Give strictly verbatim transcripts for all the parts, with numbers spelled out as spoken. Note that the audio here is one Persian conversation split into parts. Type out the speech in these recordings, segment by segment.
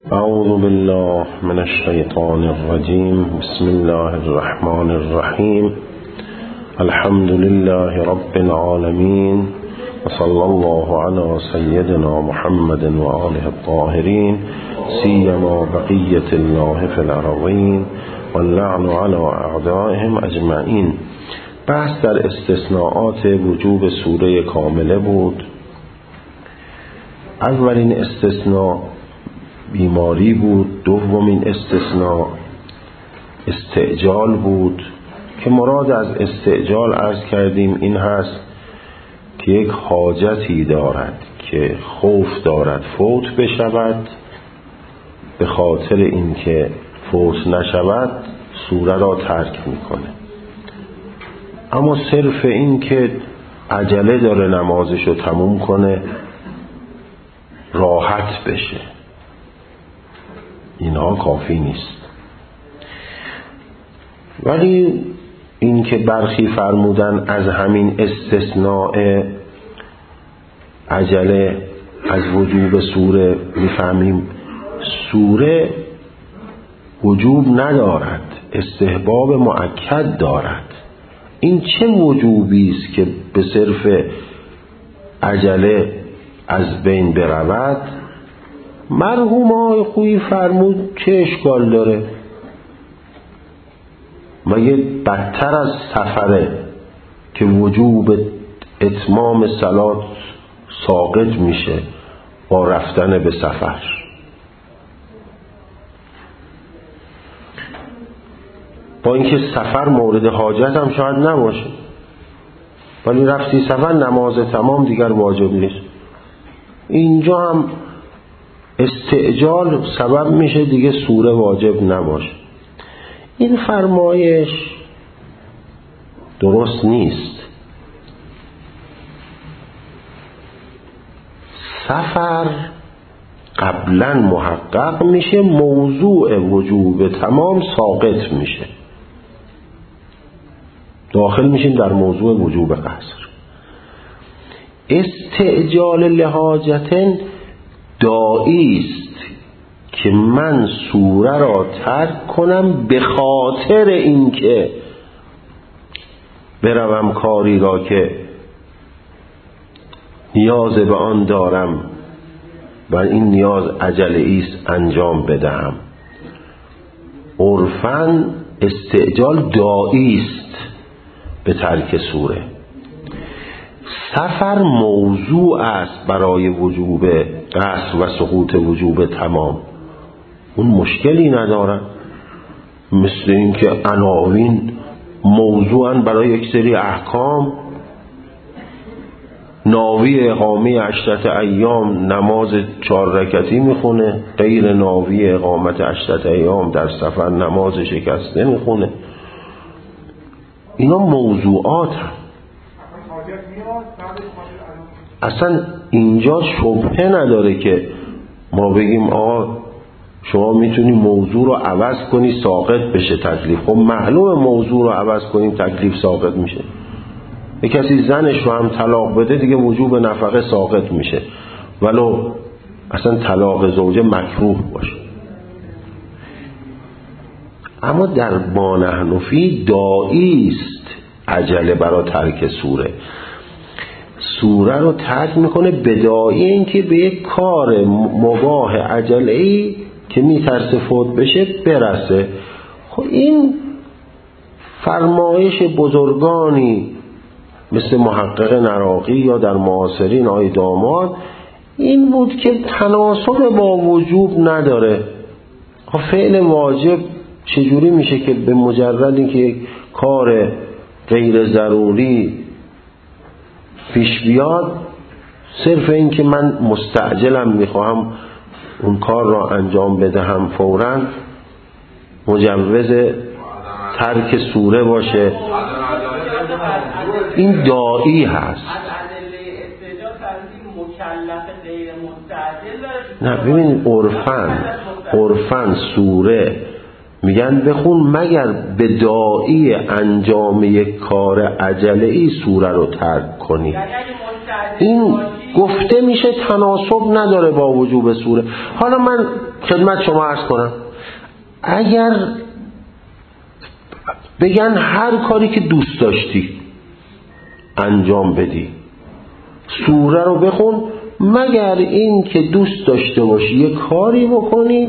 اعوذ بالله من الشیطان الرجیم. بسم الله الرحمن الرحیم. الحمد لله رب العالمین و صلی الله علی سیدنا محمد و آله الطاهرین سیما بقیة الله فی الارضین واللعن علی اعدائهم اجمعین. بحث در استثناءات وجوب سوره کامله بود. اولین استثناء بیماری بود، دومین استثناء استعجال بود که مراد از استعجال عرض کردیم این هست که یک حاجتی دارد که خوف دارد فوت بشود، به خاطر اینکه فوت نشود سوره را ترک میکنه. اما صرف این که عجله داره نمازش رو تموم کنه راحت بشه، اینها کافی نیست. ولی این که برخی فرمودن از همین استثناء عجله از وجوب سوره میفهمیم سوره وجوب ندارد، استحباب مؤکد دارد. این چه وجوبی است که به صرف عجله از بین برود؟ مرحوم آقای خویی فرمود چه اشکال داره؟ مگه بدتر از سفره که وجوب اتمام صلات ساقط میشه با رفتن به سفر؟ با اینکه سفر مورد حاجت هم شاید نباشه، ولی رفتی سفر نماز تمام دیگر واجب نیست. اینجا هم استعجال سبب میشه دیگه سوره واجب نباشه. این فرمایش درست نیست. سفر قبلا محقق میشه، موضوع وجوب تمام ساقط میشه، داخل میشیم در موضوع وجوب قصر. استعجال لحاجتن داعی است که من سوره را ترک کنم به خاطر اینکه بروم کاری را که نیاز به آن دارم و این نیاز عجله است انجام بدهم. عرفاً استعجال داعی است به ترک سوره. سفر موضوع است برای وجوب قصر و سقوط وجوب تمام، اون مشکلی ندارن. مثل اینکه عناوین موضوعاً برای یک سری احکام، ناوی اقامه عشرت ایام نماز چهار رکعتی میخونه، غیر ناوی اقامت عشرت ایام در سفر نماز شکسته میخونه. اینا موضوعات هم. اصلا اینجا شبهه نداره که ما بگیم آقا شما میتونی موضوع رو عوض کنی ساقط بشه تکلیف. خب معلومه موضوع رو عوض کنیم تکلیف ساقط میشه. یک کسی زنش رو هم طلاق بده دیگه وجوب نفقه ساقط میشه، ولو اصلا طلاق زوجه مکروه باشه. اما در ما نحن فی داعی است عجله برای ترک سوره. سوره رو ترک میکنه بداعی اینکه به یک کار مباح عجله‌ای که میترسه فوت بشه برسه. خب این فرمایش بزرگانی مثل محقق نراقی یا در معاصرین آی داماد این بود که تناسب با وجوب نداره. خب فعل واجب چجوری میشه که به مجرد اینکه یک کار غیر ضروری پیش بیاد صرف این که من مستعجلم میخواهم اون کار را انجام بدهم فوراً مجوز ترک سوره باشه؟ این داعی هست. نه ببین عرفاً عرفاً سوره میگن بخون مگر به داعی انجام یک کار عجله‌ای سوره رو ترک کنی. این گفته میشه تناسب نداره با وجوب سوره. حالا من خدمت شما عرض کنم، اگر بگن هر کاری که دوست داشتی انجام بدی سوره رو بخون، مگر این که دوست داشته باشی یه کاری بکنی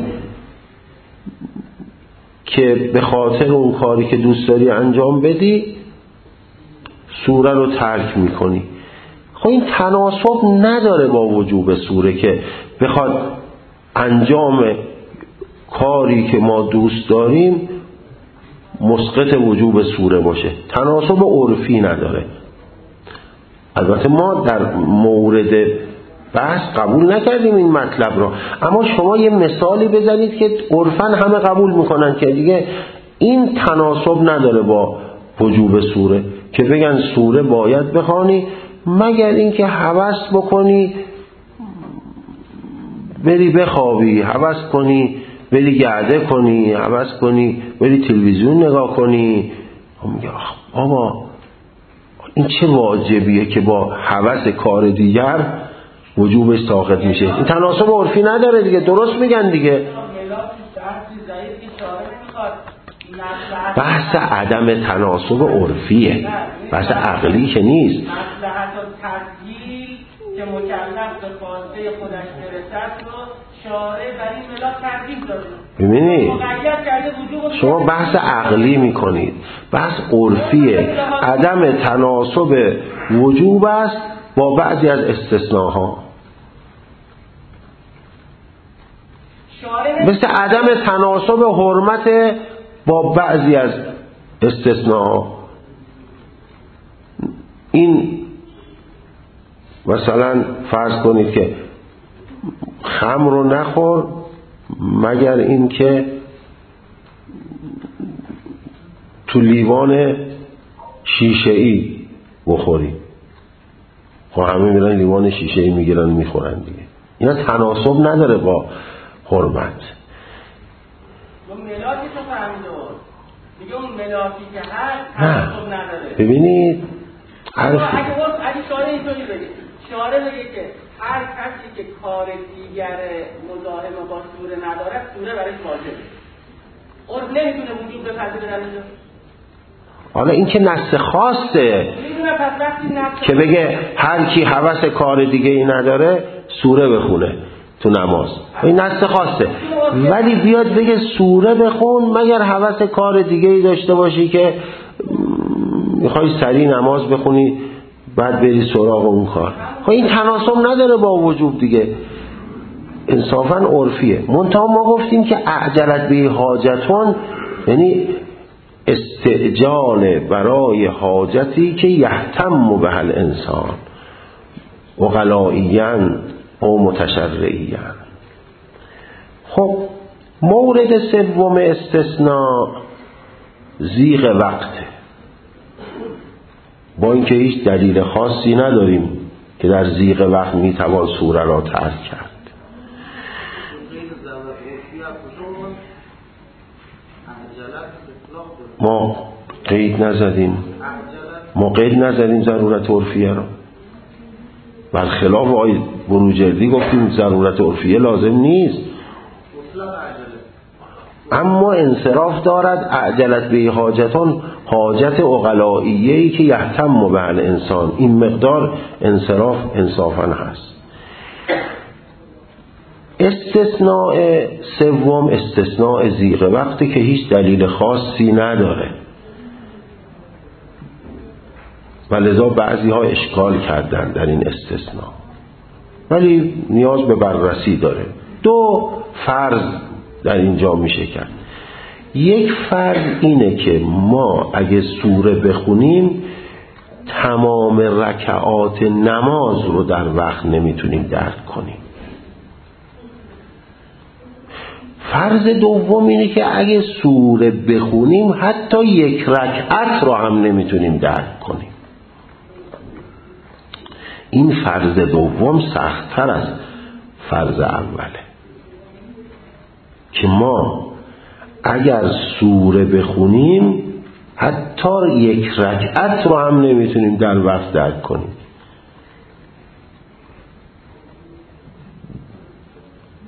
که به خاطر اون کاری که دوست داری انجام بدی سوره رو ترک میکنی. خب این تناسب نداره با وجوب سوره که بخواد انجام کاری که ما دوست داریم مسقط وجوب سوره باشه. تناسب عرفی نداره. البته ما در مورد بحث قبول نکردیم این مطلب را، اما شما یه مثالی بزنید که عرفاً همه قبول میکنن که دیگه این تناسب نداره با وجوب سوره، که بگن سوره باید بخوانی مگر اینکه هوس بکنی بری بخوابی، هوس کنی بری گرده کنی، هوس کنی بری تلویزیون نگاه کنی. میگه بابا این چه واجبیه که با هوس کار دیگر وجوبش ساقط میشه؟ این تناسب عرفی نداره دیگه. درست میگن دیگه. بحث عدم تناسب عرفیه، بحث عقلی که نیست. مصلحت و تسهیل که مکلف به خواسته خودش برسد رو شارع بر این ملاک ترتیب داده. ببینید شما بحث عقلی میکنید، بحث عرفیه. عدم تناسب وجوب است با بعضی از استثناها، مثل عدم تناسب حرمت با بعضی از استثناها. این مثلا فرض کنید که خمر رو نخور مگر این که تو لیوان شیشه‌ای بخوری. خب همه میرن لیوان شیشه‌ای میگیرن میخورن دیگه. اینا تناسب نداره با حرمت. اون ملاکی تو فهمیده دیگه، اون ملاکی که هست تناسب نداره. ببینید اگه اگه شارع اینطوری بگه، شارع بگه که هر کسی که کار دیگر مزاحم با سوره نداره سوره برایش واجبه، عرف نمیتونه وجود بپذیره در اینجا. حالا این که نص خاصه که بگه هر کی هوس کار دیگه ای نداره سوره بخونه تو نماز، این نص خاصه. ولی بیاد بگه سوره بخون مگر هوس کار دیگه ای داشته باشی که میخوای سریع نماز بخونی بعد بری سراغ اون کار. خب این تناسب نداره با وجوب دیگه، انصافا عرفیه. منتها ما گفتیم که اعجلت به حاجتون یعنی استعجال برای حاجتی که یهتم به الانسان عقلائیاً و متشرعیاً. خب مورد سوم استثناء زیغ وقته، با اینکه هیچ دلیل خاصی نداریم که در زیغ وقت میتوان سوره را ترک کرد. ما قید نزدیم ما قید نزدیم ضرورت عرفیه را. برخلاف آقای بروجردی گفتیم ضرورت عرفیه لازم نیست، اما انصراف دارد اعجلت به حاجتان حاجت عقلائیه‌ای که یهتم به الانسان. این مقدار انصراف انصافا هست. استثناء سوم استثناء زیغ وقتی که هیچ دلیل خاصی نداره و لذا بعضی ها اشکال کردن در این استثناء، ولی نیاز به بررسی داره. دو فرض در اینجا میشه کرد. یک فرض اینه که ما اگه سوره بخونیم تمام رکعات نماز رو در وقت نمیتونیم درک کنیم. فرض دوم اینه که اگه سوره بخونیم حتی یک رکعت رو هم نمیتونیم درک کنیم. این فرض دوم سخت‌تر از فرض اوله که ما اگر سوره بخونیم حتی یک رکعت رو هم نمیتونیم در وقت درک کنیم.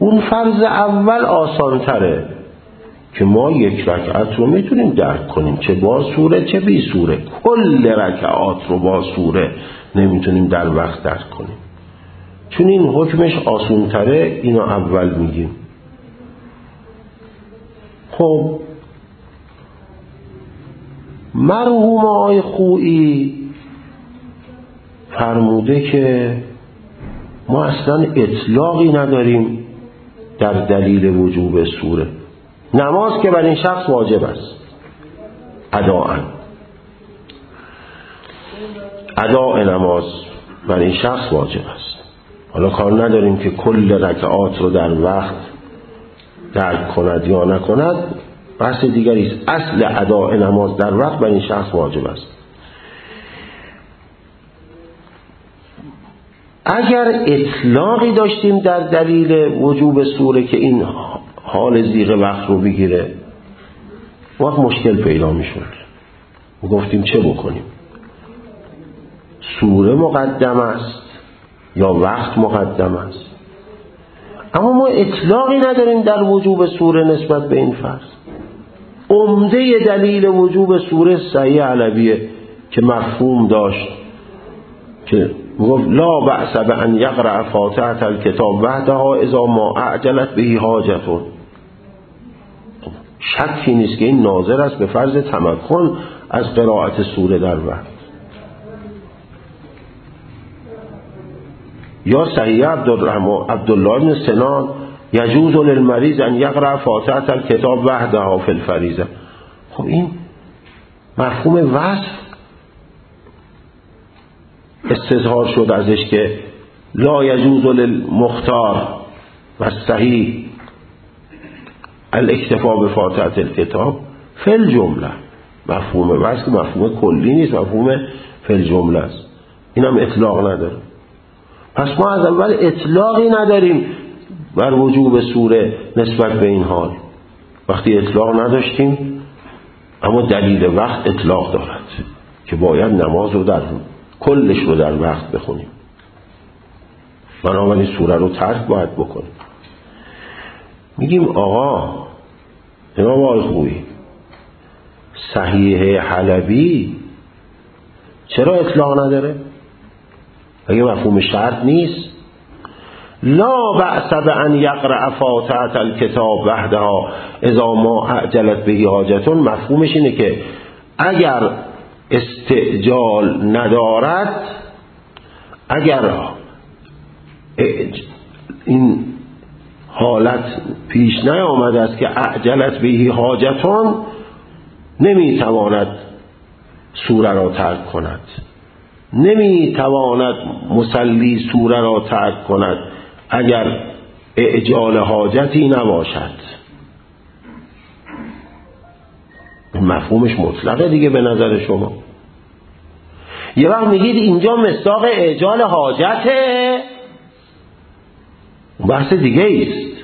اون فرض اول آسان تره که ما یک رکعت رو میتونیم درک کنیم، چه با سوره چه بی سوره. کل رکعات رو با سوره نمیتونیم در وقت درک کنیم، چون این حکمش آسان تره. اینو اول میگیم. خب مرحوم آقای خویی فرموده که ما اصلا اطلاقی نداریم در دلیل وجوب سوره. نماز که بر این شخص واجب است اداءً، اداء نماز بر این شخص واجب است. حالا کار نداریم که کل رکعات رو در وقت درک کند یا نکند، بحث دیگری است. اصل اداء نماز در وقت بر این شخص واجب است. اگر اطلاقی داشتیم در دلیل وجوب سوره که این حال زیغ وقت رو بگیره، وقت مشکل پیدا می شد. گفتیم چه بکنیم؟ سوره مقدم است یا وقت مقدم است؟ اما ما اطلاقی نداریم در وجوب سوره نسبت به این فرض. عمده دلیل وجوب سوره صحیح علویه که مفهوم داشت که گفت لا بأس بأن یقرأ فاتحة الکتاب وحدها اذا ما اعجلت به حاجتون. شکی نیست که این ناظر است به فرض تمکن از قرائت سوره در وقت. یا صحیح عبدالله بن سنان یجوز للمریض ان یقرأ فاتحة الکتاب وحدها فی الفریضه. خب این مفهوم وصف استظهار شد ازش که لا یجوز للمختار و صحیح الاکتفا به فاتحة الکتاب فی الجمله. مفهوم وصف مفهوم کلی نیست، مفهوم فی الجمله است. اینم اطلاق نداره. پس ما از اول اطلاقی نداریم بر وجوب سوره نسبت به این حال. وقتی اطلاق نداشتیم، اما دلیل وقت اطلاق دارد که باید نماز رو در کلش رو در وقت بخونیم، بنابراین سوره رو ترک باید بکنیم. میگیم آقا امام آقای خویی صحیح حلبی چرا اطلاق نداره؟ اگه مفهوم شرط نیست. لا بأس بأن یقرأ فاتحة الکتاب وحدها اذا ما اعجلت به حاجتون، مفهومش اینه که اگر استعجال ندارد، اگر این حالت پیش نیامده است که اعجلت به حاجتون، نمیتواند سوره را ترک کند، نمیتواند مصلی سوره را ترک کند اگر اعجال حاجتی نباشد. مفهومش مطلقه دیگه به نظر شما. یه وقت میگید اینجا مصداق اعجال حاجته، بحث دیگه ایست.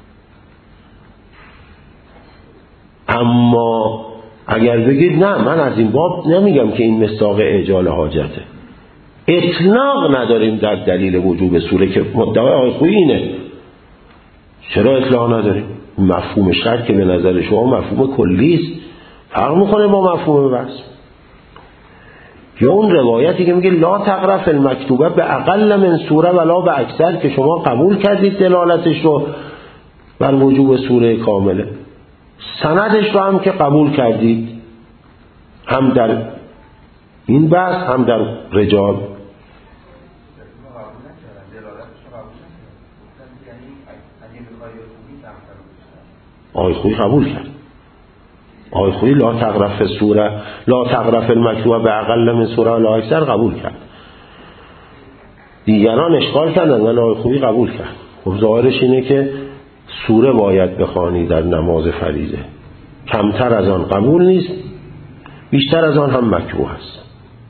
اما اگر بگید نه، من از این باب نمیگم که این مصداق اعجال حاجته، اطلاق نداریم در دلیل وجوب سوره که مدعای آقای خویی اینه، چرا اطلاق نداریم؟ مفهوم شرط که به نظر شما مفهوم کلی است، فرق میکنه با مفهوم وصف. یا اون روایتی که میگه لا تقرأ فی المکتوبه به اقل من سوره ولا به اکثر، که شما قبول کردید دلالتش رو بر وجوب سوره کامله، سندش رو هم که قبول کردید، هم در این بحث هم در رجال. آقای خویی قبول کرد. آقای خویی لا تقرأ فی سوره لا تقرأ فی المکتوبه به اقل من سوره ولا اکثر قبول کرد. دیگران اشکال کردن ولی آقای خویی قبول کرد. خب ظاهرش اینه که سوره باید بخوانی در نماز فریضه، کمتر از آن قبول نیست، بیشتر از آن هم مکروه است.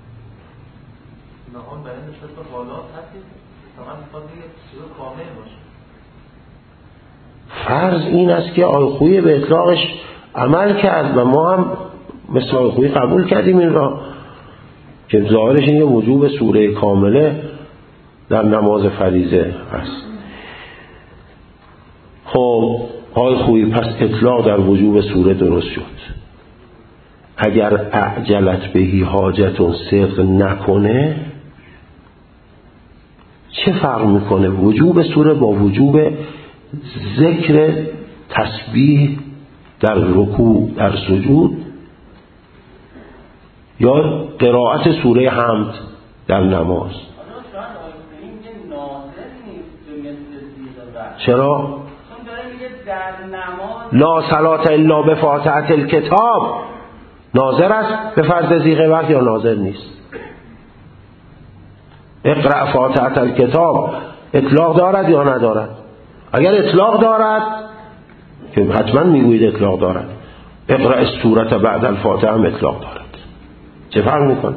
فرض این است که آقای خویی به اطلاقش عمل کرد و ما هم مثل آقای خویی قبول کردیم این را، که ظاهرش این وجوب سوره کامله در نماز فریضه است. خب آقای خویی پس اطلاق در وجوب سوره درست شد. اگر اعجلت بهی حاجتون صدق نکنه چه فرق میکنه وجوب سوره با وجوب ذکر تسبیح در رکوع در سجود یا قرائت سوره حمد در نماز؟ چرا؟ لا صلاة الا بفاتحة الکتاب ناظر است به فرض زیغ وقت یا ناظر نیست؟ اقرأ فاتحة الکتاب اطلاق دارد یا ندارد؟ اگر اطلاق دارد که حتما میگویید اطلاق دارد، اقرأ السورة بعد الفاتحه هم اطلاق دارد. چه فرق میکنه؟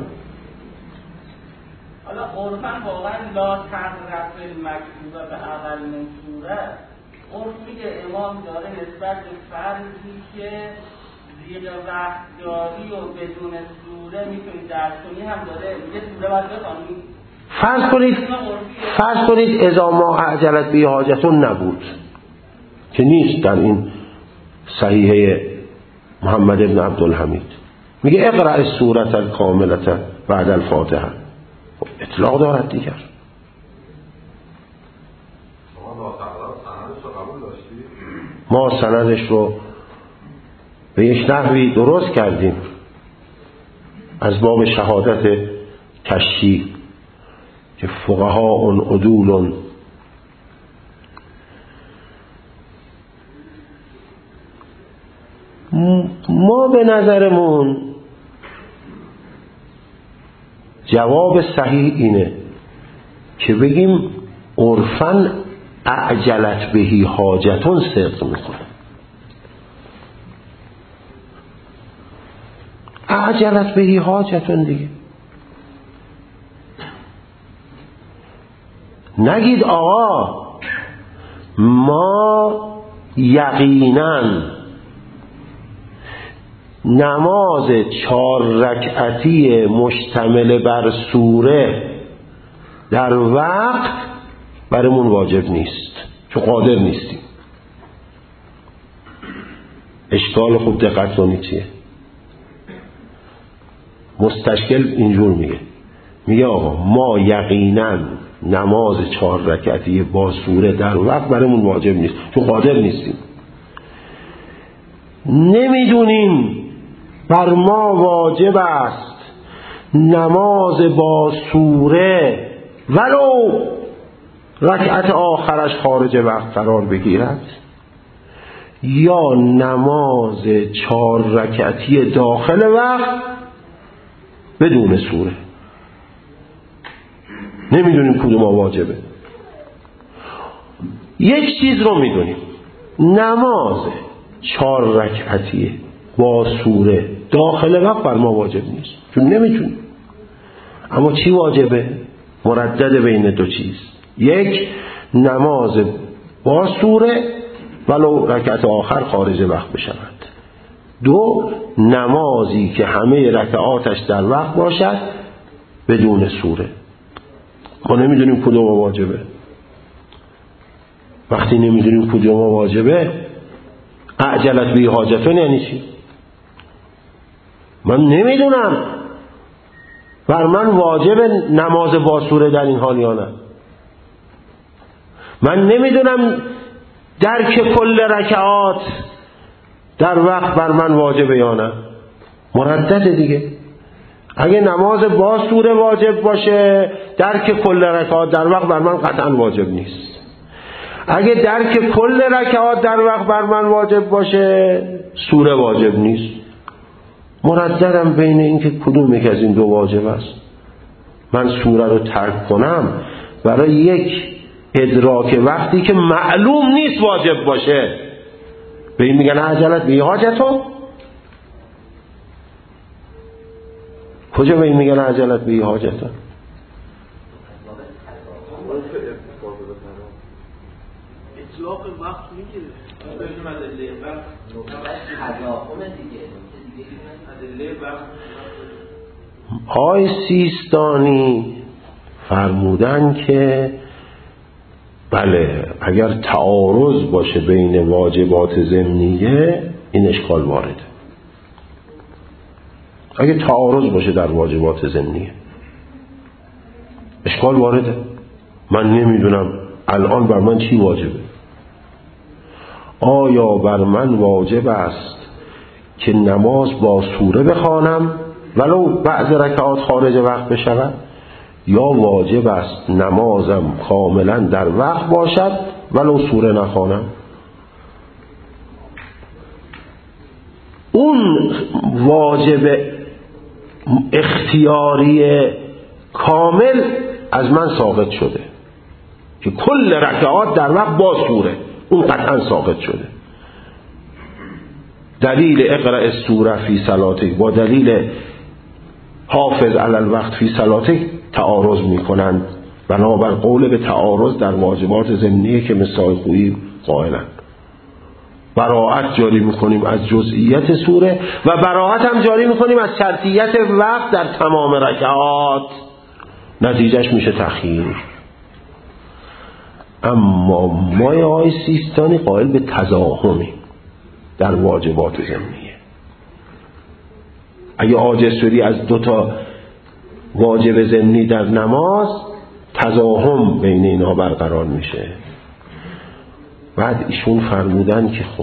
حالا عرفاً واقعا لا تقرأ المکتوبه به اقل من سوره عرفی که امام داره نسبت به فرضی که زیغ وقت داری و بدون سوره میتونی درس کنی هم داره یه سوره باید بخوانی. فرض کنید فرض کنید اذا ما اعجلت به حاجتون نبود که نیست در این صحیحه محمد بن عبدالحمید، میگه اقرأ السورة الکاملة بعد الفاتحه، اطلاق دارد دیگر. ما سندش رو به یک نحوی درست کردیم از باب شهادت کشی که فقها عدول ما به نظرمون جواب صحیح اینه که بگیم عرفاً اعجلت بهی حاجتون صدق میکنه. اعجلت بهی حاجتون دیگه نگید آقا ما یقیناً نماز چهار رکعتی مشتمل بر سوره در وقت برامون واجب نیست چون قادر نیستیم. اشکال خوب دقت کنید چیه؟ مستشکل اینجور میگه میگه آقا ما یقینا نماز چهار رکعتی با سوره در وقت برامون واجب نیست چون قادر نیستیم. نمیدونیم بر ما واجب است نماز با سوره ولو رکعت آخرش خارج وقت قرار بگیرد یا نماز چهار رکعتی داخل وقت بدون سوره. نمیدونیم کدوم واجبه. یک چیز رو میدونیم نماز چهار رکعتی با سوره داخل وقت بر ما واجب نیست چون نمیتونیم. اما چی واجبه؟ مردد بین دو چیز. یک نماز با سوره ولو رکعت آخر خارج وقت بشود. دو نمازی که همه رکعاتش در وقت باشد بدون سوره. ما نمیدونیم کدوم واجبه. وقتی نمیدونیم کدوم واجبه اعجلت به حاجتون یعنی چی؟ من نمیدونم بر من واجب نماز با سوره در این حال یا نه. من نمیدونم درک کل رکعات در وقت بر من واجبه یا نه. مردد دیگه. اگه نماز با سوره واجب باشه درک کل رکعات در وقت بر من قطعا واجب نیست. اگه درک کل رکعات در وقت بر من واجب باشه سوره واجب نیست. مرددم بین این که کدوم یک از این دو واجب است. من سوره رو ترک کنم برای یک ادراک وقتی که معلوم نیست واجب باشه به این میگن عجلت به حاجتو. کجا به این میگن عجلت به حاجتو؟ اطلاق وقت میگیره بدون ادله وقت. آقای سیستانی فرمودن که بله اگر تعارض باشه بین واجبات ضمنیه این اشکال وارده. اگه تعارض باشه در واجبات ضمنیه اشکال وارده. من نمیدونم الان بر من چی واجبه. آیا بر من واجب است که نماز با سوره بخوانم ولو بعض رکعات خارج وقت بشود، یا واجب است نمازم کاملا در وقت باشد ولو سوره نخوانم؟ اون واجب اختیاری کامل از من ساقط شده که کل رکعات در وقت با سوره، اون قطعا ساقط شده. دلیل اقرأ السوره فی صلاتک با دلیل حافظ علی الوقت فی صلاتک تعارض میکنند، بنابر قول به تعارض در واجبات ضمنیه که مثال خویی قائلند. براءت جاری میکنیم از جزئیت سوره و براءت هم جاری میکنیم از شرطیت وقت در تمام رکعات، نتیجهش میشه تخییر. اما ما آقای سیستانی قائل به تزاحمی در واجبات ضمنیه. اگه عاجز شدی از دوتا واجب ضمنی در نماز، تزاحم بین اینا برقرار میشه. بعد ایشون فرمودن که خب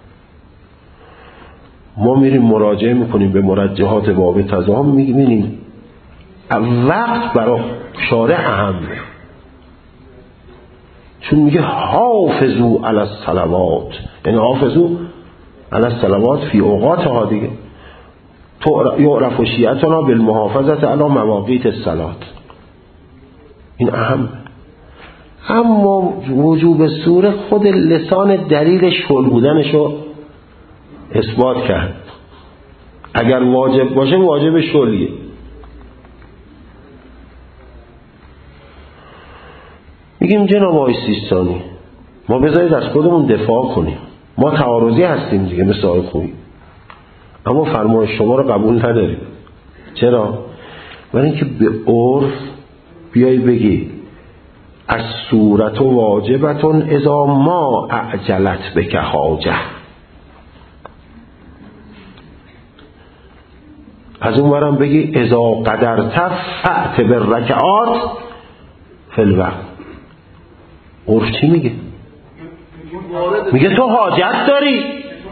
ما میریم مراجعه میکنیم به مرجحات باب تزاحم، میبینیم وقت برای شارع اهمه، چون میگه حافظو علی الصلوات، یعنی حافظو علی الصلوات فی اوقاتها دیگه، یعرف شیعتنا بالمحافظت علی مواقیت الصلات، این اهم. اما وجوب سوره خود لسان دلیل شل بودنشو اثبات کرد. اگر واجب باشه واجب شلیه. میگیم جناب آقای سیستانی ما بذارید از خودمون دفاع کنیم، ما تعارضی هستیم دیگه مثل آقای خویی، اما فرمایش شما رو قبول نداریم. چرا؟ برای اینکه به عرف بیای بگی از صورت واجبتون اذا ما اعجلت بک حاجه، از اون برم بگی اذا قدرت فأت بالرکعات فی الوقت. عرف چی میگه؟ میگه تو حاجت داری.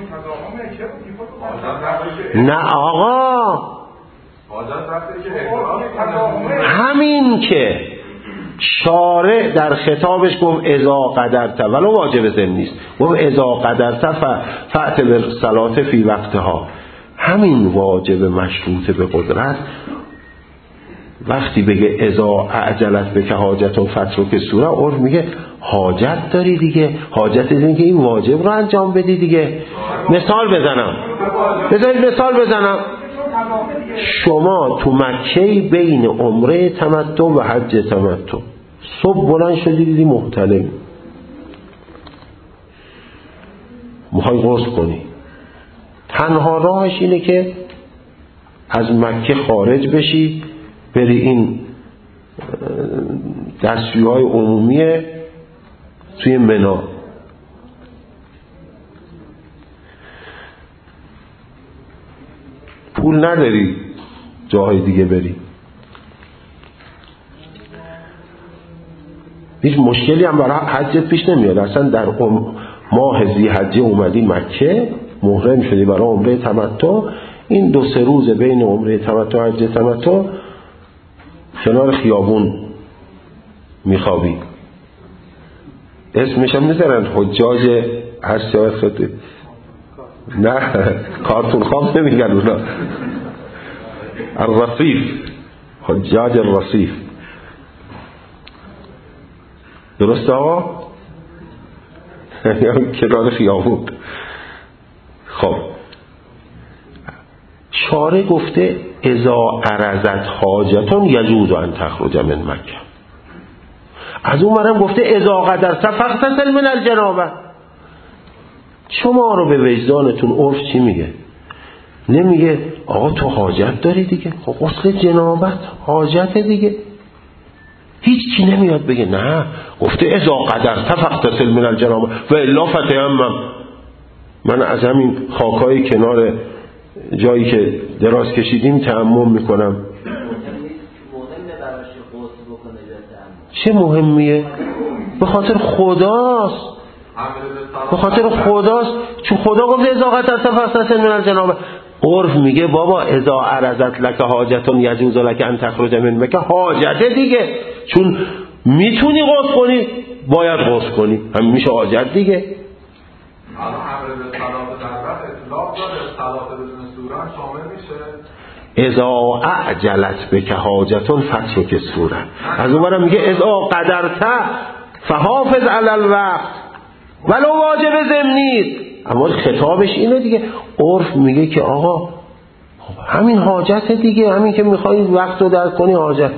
نه آقا، همین که شارع در خطابش گفت اذا قدرت، ولو واجب ضمنی نیست، گفت اذا قدرت فأت بالصلاة فی وقتها، همین واجب مشروط به قدرت وقتی بگه اذا اعجلت بک حاجت و فترک سوره، عرف میگه حاجت داری دیگه، حاجت داری که این واجب رو انجام بدی دیگه. مثال بزنم، بذارید مثال بزنم. شما تو مکه بین عمره تمتع و حج تمتع صبح بلند شدی دیدی محتلم، میخوای غسل کنی، تنها راهش اینه که از مکه خارج بشی بری این دستشوی‌های عمومی توی منا، پول نداری جاهای دیگه بری، هیچ مشکلی هم برای حجت پیش نمیاد. اصلا در ماه ذی‌حجه اومدی مکه، محرم شدی برای عمره تمتع، این دو سه روز بین عمره تمتع و حج تمتع کنار خیابون میخوابی. اسمش هم میذارن حجاج هست شاید خطه، نه کارتون خواب نمیگن اونا، الرصیف، حجاج الرصیف. درسته آقا؟ کنار خیابون. خب شارع گفته اذا عرضت حاجتون یجوز ان تخرج من مکه، از اون مرم گفته اذا قدرت فاغتسل من الجنابه. شما رو به وجدانتون عرف چی میگه؟ نمیگه آقا تو حاجت داری دیگه، خب غسل جنابت حاجت دیگه، هیچ کی نمیاد بگه نه گفته اذا قدرت فاغتسل من الجنابه و الا فتیمم. من از همین خاکای کنار جایی که دراز کشیدیم تیمم میکنم. چه مهمیه؟ به خاطر خداست، به خاطر خداست. چون خدا گفته اذا قدرت فاغتسل من الجنابه. عرف میگه بابا اذا عرضت لك حاجتون یجوز لك ان تخرج من مکه. حاجته دیگه، چون میتونی غسل کنی باید غسل کنی، همین میشه حاجت دیگه. الان امر به صلات در وقت اطلاق داره، صلات بدون صورت شامل میشه. اذا اعجلت بک حاجتون فترک صورت. از اونورم میگه اذا قدرت فحافظ علی الوقت ولو واجب ضمنی. اما خطابش اینه دیگه. عرف میگه که آقا همین حاجت دیگه، همین که میخوایی وقت رو درک کنی حاجت.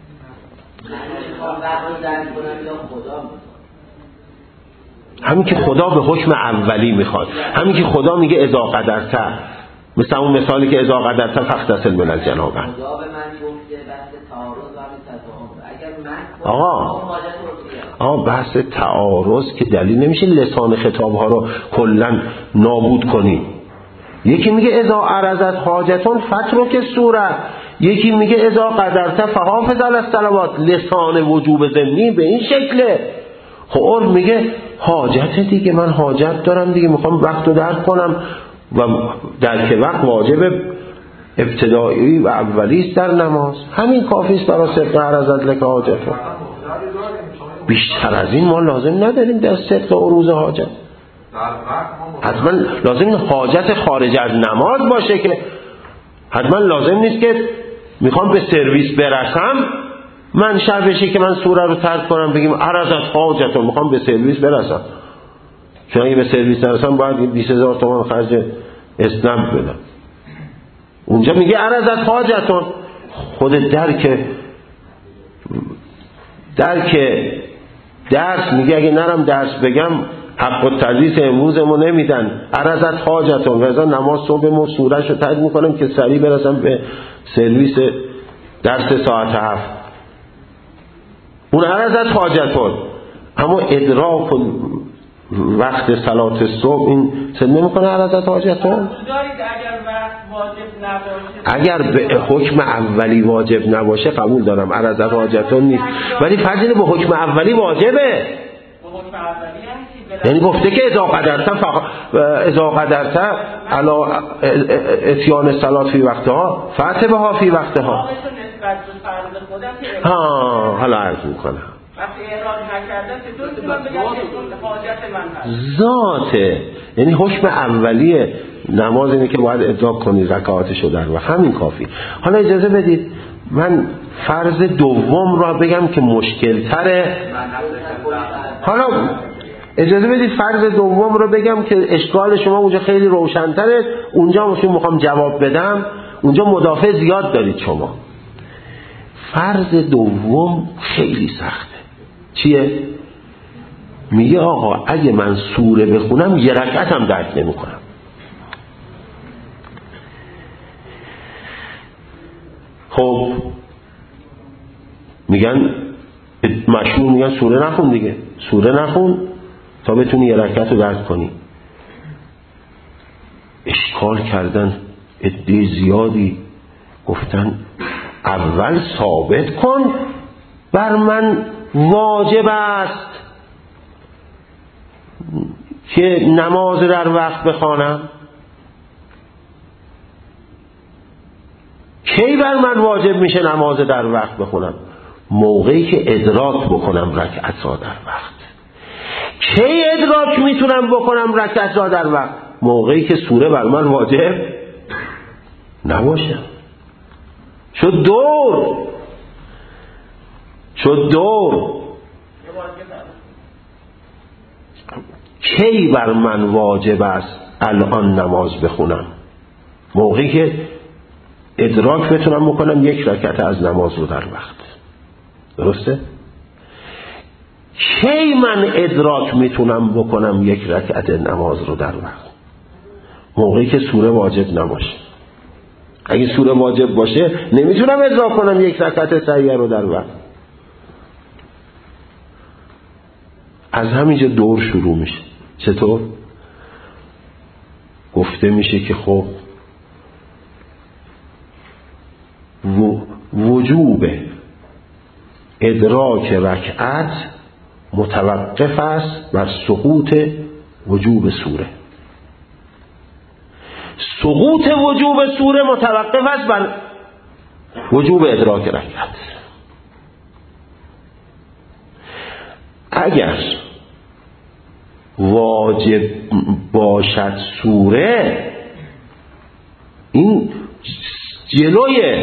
همین که خدا به حکم اولی میخواد، همین که خدا میگه اذا قدرت، مثل اون مثالی که اذا قدرت فاغتسل من الجنابه. آقا آقا بحث تعارض که دلیل نمیشه لسان خطاب ها رو کلا نابود کنی. یکی میگه اذا عرضت حاجتون فترک صورت، یکی میگه اذا قدرت فحافظ علی الصلوات. لسان وجوب ضمنی به این شکله. خب عرف میگه حاجت دیگه، من حاجت دارم دیگه، میخوام وقت رو درک کنم و درک وقت واجب ابتدایی و اولی است در نماز. همین کافی است برای صدق عرضت لک حاجتون. بیشتر از این ما لازم نداریم در صدق و عروض حاجت. حتما لازم حاجت خارج از نماز باشه که حتما لازم نیست که میخوام به سرویس برسم من شربشه که من سوره رو ترک کنم بگیم عرضت حاجتون، میخوام به سرویس برسم. چون اگه به سرویس نرسم باید بیست هزار تومان خرج اسنپ بدم. اونجا میگه عرضت حاجتون. خود درک درک درس میگه اگه نرم درس بگم حق التدریس امروزمو نمیدن. عرضت حاجتون. واسه نماز صبح مو سوره‌شو ترک میکنم که سریع برسم به سرویس درس ساعت هفت. اون عرضت حاجتون. اما ادراک وقت صلات صبح این سد نمیکنه عرضت حاجتون. اگر به حکم اولی واجب نباشه قبول دارم عرضت حاجتون نیست، ولی فرض به حکم اولی واجبه. یعنی گفته که اذا قدرت فق... اذا قدرت علی اتیان صلات فی وقتها فاتبها فی وقتها. ها حالا عرض میکنم ذاته، یعنی حکم اولیه نماز اینه که باید ادراک کنی رکعاتشو در وقت، همین کافی. حالا اجازه بدید من فرض دوم را بگم که مشکل تره. حالا اجازه بدید فرض دوم رو بگم که اشکال شما اونجا خیلی روشن‌تره. اونجا مشون میخوام جواب بدم، اونجا مدافع زیاد دارید شما. فرض دوم خیلی سخته. چیه؟ میگه آقا اگه من سوره بخونم یه رکعتم درک نمی کنم. خب میگن مشهور میگن سوره نخون دیگه، سوره نخون تا بتونی یه رکعت رو درک کنی. اشکال کردن عده زیادی، گفتن اول ثابت کن بر من واجب است که نماز در وقت بخوانم. کی بر من واجب میشه نماز در وقت بخونم؟ موقعی که ادراک بکنم رکعت را در وقت. کی ادراک میتونم بکنم رکعت را در وقت؟ موقعی که سوره بر من واجب نباشه. شد دور شد دور کی بر من واجب است الان نماز بخونم؟ موقعی که ادراک بتونم بکنم یک رکعت از نماز رو در وقت. درسته؟ کی من ادراک میتونم بکنم یک رکعت نماز رو در وقت؟ موقعی که سوره واجب نباشه. اگه سوره واجب باشه نمیتونم ادراک کنم یک رکعت سریع رو در وقت. از همینجا دور شروع میشه. چطور؟ گفته میشه که خب وجوب ادراک رکعت متوقف است بر سقوط وجوب سوره. سقوط وجوب سوره متوقف است بر وجوب ادراک رکعت. اگر واجب باشد سوره، این جلوی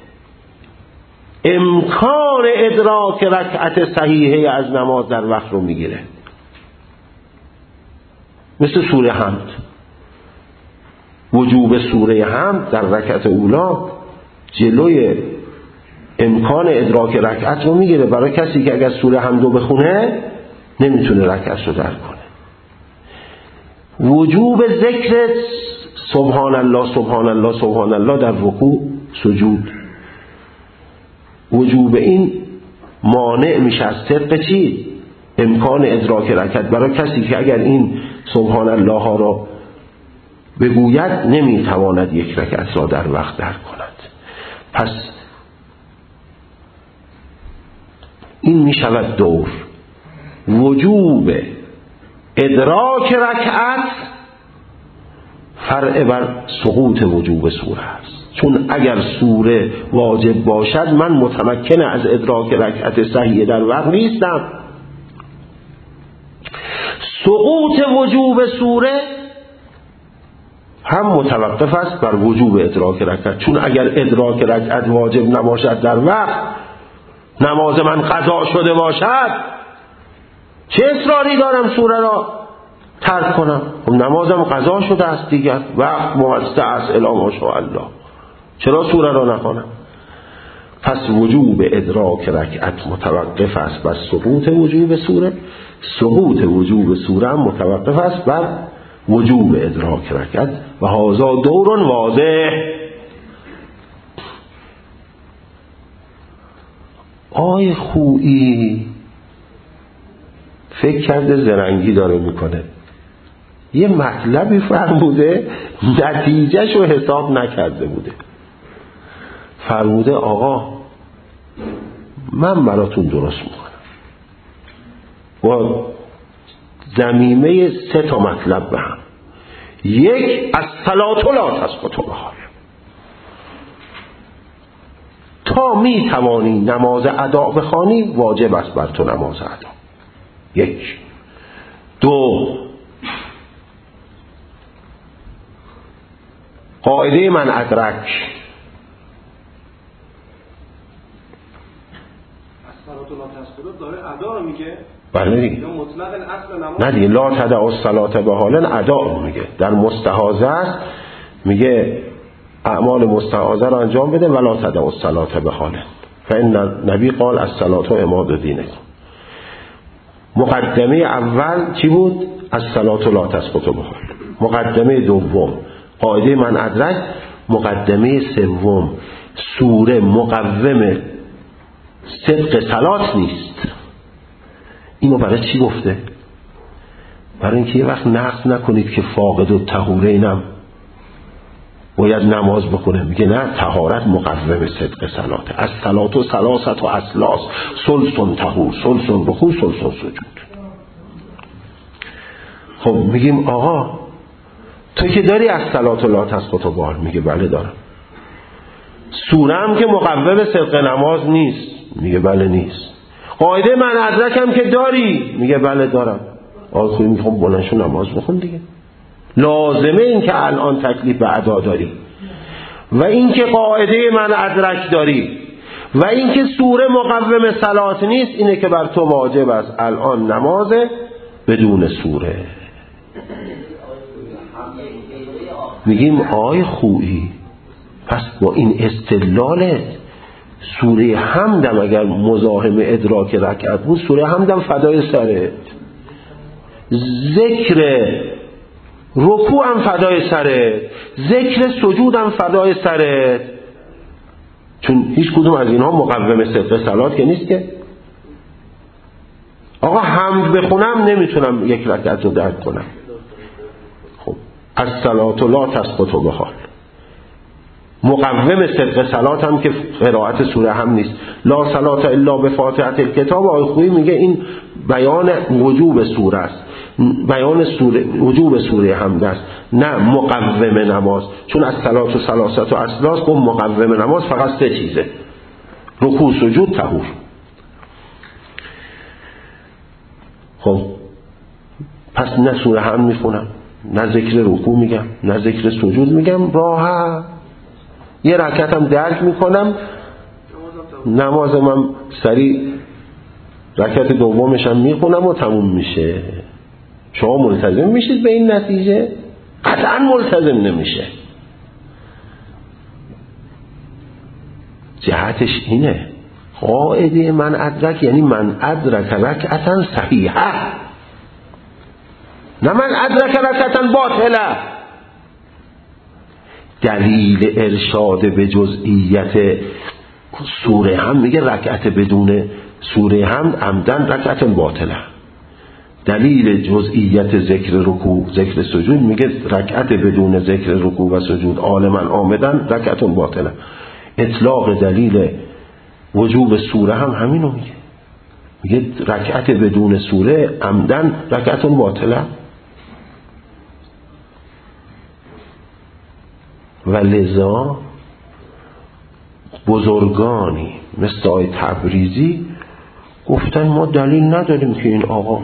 امکان ادراک رکعت صحیحه از نماز در وقت رو میگیره. مثل سوره حمد، وجوب سوره حمد در رکعت اولا جلوی امکان ادراک رکعت رو میگیره. برای کسی که اگر سوره حمد رو بخونه نمیتونه رکعت رو درک کنه. وجوب ذکر سبحان الله سبحان الله سبحان الله در رکوع سجود، وجوب این مانع میشه از صدق چی؟ امکان ادراک رکعت. برای کسی که اگر این سبحان الله ها را بگوید نمیتواند یک رکعت را در وقت درک کند. پس این میشود دور. وجوب ادراک رکعت فرع بر سقوط وجوب سوره است. چون اگر سوره واجب باشد من متمکن از ادراک رکعت صحیح در وقت نیستم. سقوط وجوب سوره هم متوقف است بر وجوب ادراک رکعت. چون اگر ادراک رکعت واجب نباشد در وقت، نماز من قضا شده باشد، چه اصراری دارم سوره را ترک کنم؟ نمازم قضا شده است دیگر، وقت موسع است الی ما شاء الله، چرا سوره را نخوانم؟ پس وجوب ادراک رکعت متوقف است بر سقوط وجوب سوره، سقوط وجوب سوره هم متوقف است بر وجوب ادراک رکعت و هذا دور واضح. آی خویی فکر کرده زرنگی داره میکنه، یه مطلبی فرموده نتیجهش رو حساب نکرده بوده. فرموده آقا من براتون درست میکنم با ضمیمه سه تا مطلب به هم. یک، از صلات لا تسقط بحال، تا می توانی نماز ادا بخوانی واجب است بر تو نماز ادا. یک. دو، قاعده من ادرک، الصلاة لا تسقط داره ادا رو میگه. بله دیگه. یا مطلق اصل نماز. نه دیگه، لا تدع الصلاة بحال ادا رو میگه. در مستحاضه است میگه اعمال مستحاضه رو انجام بده ولا تدع الصلاة بحال، فإن نبی قال الصلاة عماد دینکم. مقدمه اول چی بود؟ الصلاة لا تسقط بحال. مقدمه دوم قاعده من ادرک. مقدمه سوم سوره مقوم صدق صلات نیست. اینو برای چی گفته؟ برای اینکه یه وقت نقص نکنید که فاقد و طهورینم باید نماز بخونه. میگه نه، طهارت مقوم صدق صلاته. از صلات و سلاست و اسلاس سلسون طهور سلسون رکوع سلسون سجود. خب میگیم آقا تو که داری از صلات لا تسقط بحال، میگه بله دارم. سوره هم که مقوم صدق نماز نیست، میگه بله نیست. قاعده من ادرکم که داری، میگه بله دارم. آقا خوی میخوام بلنشو نماز بخون دیگه. لازمه این که الان تکلیف به ادا داری و این که قاعده من ادرک داری و این که سوره مقوم صلات نیست، اینه که بر تو واجب است الان نماز بدون سوره. میگیم آی خویی پس با این استدلال سوره حمدم اگر مزاحم ادراک رکعت بود، سوره حمدم فدای سرت، ذکر رکوع هم فدای سرت، ذکر سجود هم فدای سرت، چون هیچ کدوم از اینها مقوم صدق صلات که نیست که. آقا حمد بخونم نمیتونم یک رکعت رو درک کنم. خب از صلات لا تسقط بحال. مقوم صدق صلات هم که قرائت سوره هم نیست. لا صلات الا بفاتحه الکتاب. آقای خویی میگه این بیان وجوب سوره است، بیان سوره وجوب سوره حمد است، نه مقوم نماز. چون از صلات و ثلاثت و اصلاس گفت مقوم نماز فقط سه چیزه: رکوع، سجود، طهور. خب پس نه سوره حمد میخونم، نه ذکر رکوع میگم، نه ذکر سجود میگم، راحت یه رکعتم درک میکنم، نمازم سریع رکعت دومشم میخونم و تموم میشه. شما ملتزم میشید به این نتیجه؟ قطعا ملتزم نمیشه. جهتش اینه، قاعده من ادرک یعنی من ادرک رکعتا صحیحه، نه من ادرک رکعتا باطله. دلیل ارشاد به جزئیت سوره هم میگه رکعت بدون سوره هم عمدن رکعت باطله. دلیل جزئیت ذکر رکوع ذکر سجود میگه رکعت بدون ذکر رکوع و سجود عالما عامدن رکعت باطله. اطلاق دلیل وجوب سوره هم همینو میگه، میگه رکعت بدون سوره عمدن رکعت باطله. و لذا بزرگانی مثل آقای تبریزی گفتن ما دلیل نداریم که این آقا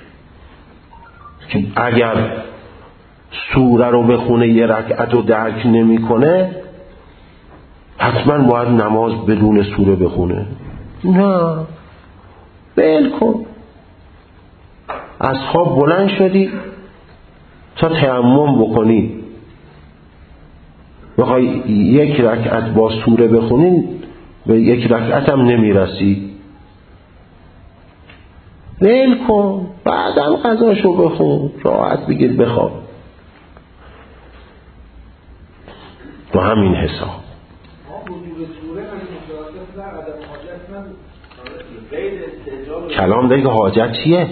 که اگر سوره رو بخونه یه رکعت رو درک نمی کنه حتما باید نماز بدون سوره بخونه. نه، بل کن. از خواب بلند شدی تا تیمم بکنی بخوای یک رکعت با سوره بخونی به یک رکعت هم نمیرسی، ول کن، بعدم قضاشو بخون، راحت بگیر بخواب. با همین حساب کلام داری که حاجت چیه؟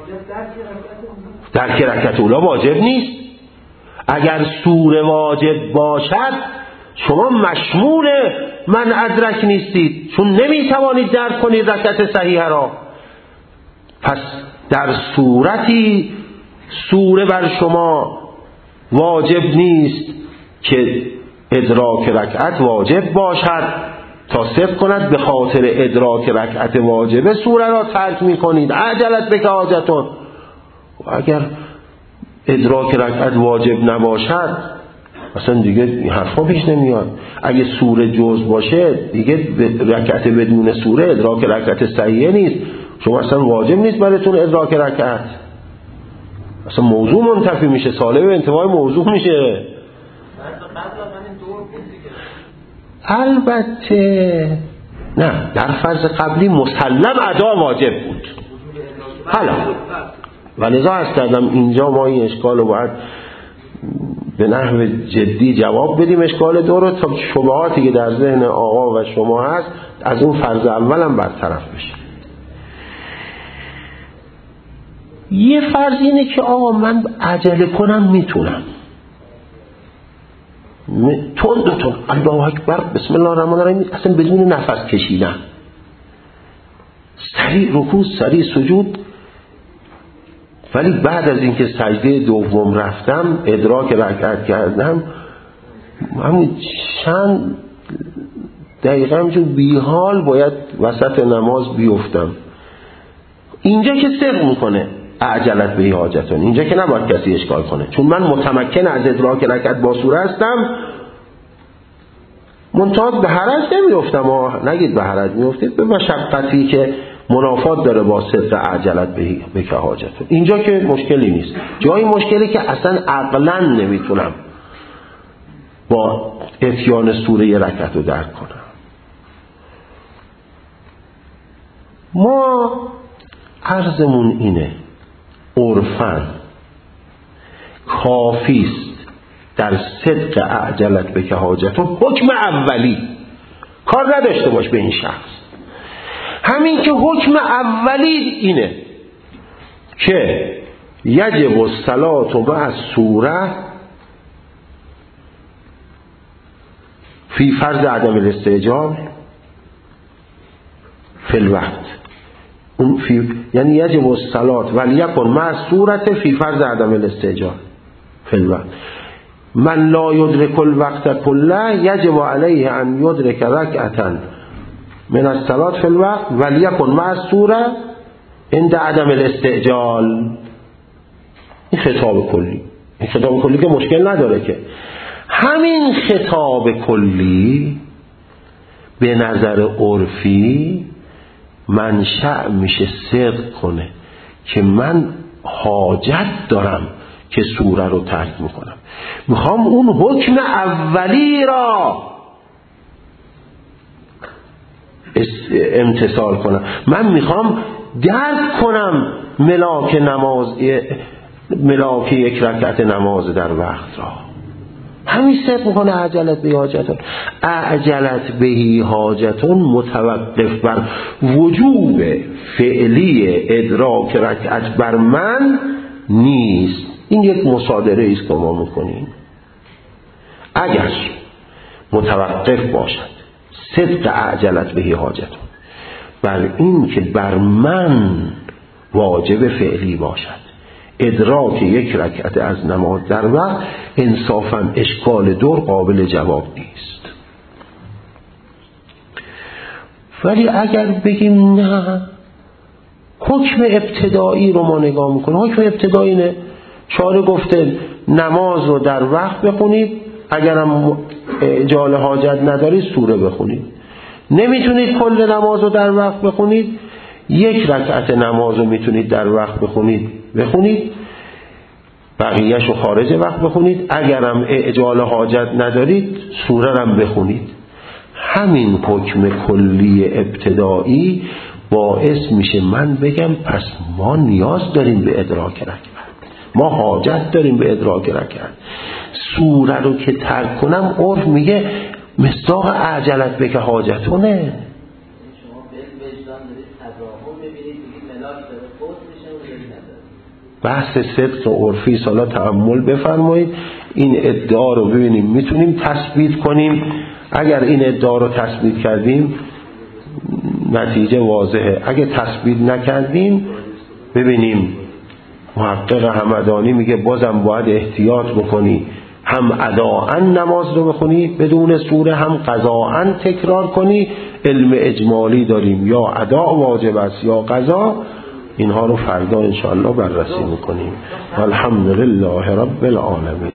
درک رکعت اولا واجب نیست. اگر سوره واجب باشد شما مشمول من ادرک نیستید، چون نمیتوانید درک کنید رکعت صحیحه را. پس در صورتی سوره بر شما واجب نیست که ادراک رکعت واجب باشد تا صدق کند به خاطر ادراک رکعت واجب سوره را ترک میکنید. عجلت بک حاجتون. اگر ادراک رکعت واجب نباشد اصلا دیگه این حرفا پیش نمیاد. اگه سوره جز باشه دیگه رکعت بدون سوره ادراک رکعت صحیحه نیست، شما اصلا واجب نیست براتون ادراک رکعت، اصلا موضوع منتفی میشه، سالب انتفاع موضوع میشه. البته نه، در فرض قبلی مسلم ادا واجب بود. حالا ولذا عرض کردم اینجا ما این اشکال رو باید به نحو جدی جواب بدیم، اشکال دو رو، تا شبهاتی که در ذهن آقا و شما هست از اون فرض اول هم برطرف بشه. یه فرض اینه که آقا من عجله کنم میتونم، تون دو تون الله اکبر بسم الله الرحمن الرحیم اصلا بدون نفس کشیدن، سریع رکوع سریع سجود، ولی بعد از اینکه سجده دوم رفتم ادراک رکعت کردم همین چند دقیقه همچون بیحال باید وسط نماز بیفتم. اینجا که صدق میکنه عجلت به حاجتون، اینجا که نباید کسی اشکال کنه، چون من متمکن از ادراک رکعت با سوره هستم، منتها به حرج نمیفتم. نگید به حرج میفتید، به مشقتی که منافات داره با صدق عجلت به که حاجتون. اینجا که مشکلی نیست. جایی مشکلی که اصلا عقلا نمیتونم با اتیان سوره رکعت رو درک کنم. ما عرضمون اینه، عرفاً کافیست در صدق عجلت به که حاجتون حکم اولی، کار نداشته باش به این شخص. همین که حکم اولی اینه که یجب الصلاة مع السوره فی فرض عدم الاستعجال فی الوقت، اون فی یعنی یجب الصلاة ولیکن مع السوره فی فرض عدم الاستعجال فی الوقت. من لا یدرک الوقت کله یجب علیه ان یدرک رکعتا من الصلاة فی الوقت ولیکن مع السوره عند عدم الاستعجال. این خطاب کلی، این خطاب کلی که مشکل نداره که. همین خطاب کلی به نظر عرفی منشأ میشه صدق کنه که من حاجت دارم که سوره رو ترک میکنم، میخوام اون حکم اولی را امتثال کنم، من میخوام درک کنم ملاک نماز، ملاک یک رکعت نماز در وقت را. همین صدق میکنه عجلت به حاجتون. عجلت به حاجتون متوقف بر وجوب فعلی ادراک رکعت بر من نیست. این یک مصادره است که ما میکنیم. اگر متوقف باشد صدق عجلت به حاجتون بر این که بر من واجب فعلی باشد ادراک یک رکعت از نماز در وقت، انصافاً اشکال دور قابل جواب نیست. ولی اگر بگیم نه، حکم ابتدایی رو ما نگاه میکنیم، حکم ابتدایی نه، شارع گفته نماز رو در وقت بخونید، اگرم اجال حاجت ندارید سوره بخونید. نمیتونید کل نماز رو در وقت بخونید، یک رکعت نماز رو میتونید در وقت بخونید بخونید، بقیه‌اش رو خارج وقت بخونید. اگرم اجال حاجت ندارید سوره رو بخونید. همین حکم کلی ابتدایی باعث میشه من بگم پس ما نیاز داریم به ادراک رکعت، ما حاجت داریم به ادراک رکعت. سوره رو که ترک کنم عرف میگه مصداق عجلت به که حاجتونه. بحث صدق عرفی سالا تأمل بفرمایید. این ادعا رو ببینیم میتونیم تثبیت کنیم. اگر این ادعا رو تثبیت کردیم نتیجه واضحه. اگر تثبیت نکردیم ببینیم محقق همدانی میگه بازم باید احتیاط بکنی، هم اداءً نماز رو بخونی بدون سوره، هم قضاءً تکرار کنی. علم اجمالی داریم، یا اداء واجب است یا قضا. اینها رو فردا انشاءالله بررسی میکنیم. الحمدلله رب العالمین.